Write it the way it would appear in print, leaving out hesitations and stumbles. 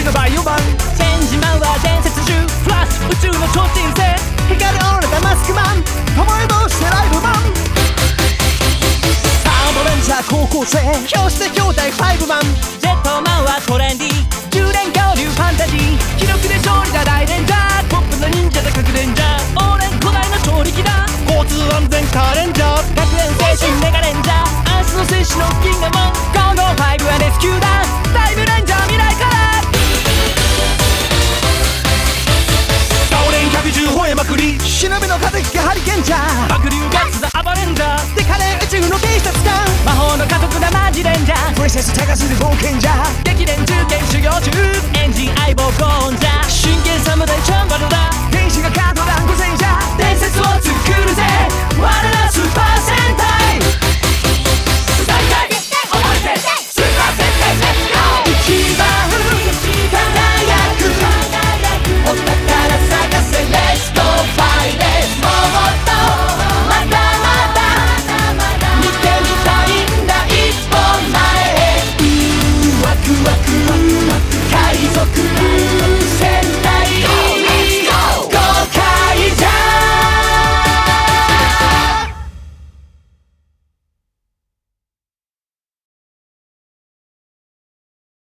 のバイオマン、 チェンジマンは伝説中、フラッシュ宇宙の超新星、 光るオーラダマスクマン、友へとしてライブマン、サードレンジャー高校生、教師で兄弟ファイブマン、 ジェットマンはトレンディー、 10連恐竜ファンタジー、記録で勝利だ大レンジャー、ポップな忍者で隠れんじゃ、俺古代の超力だ、交通安全カーレンジャー。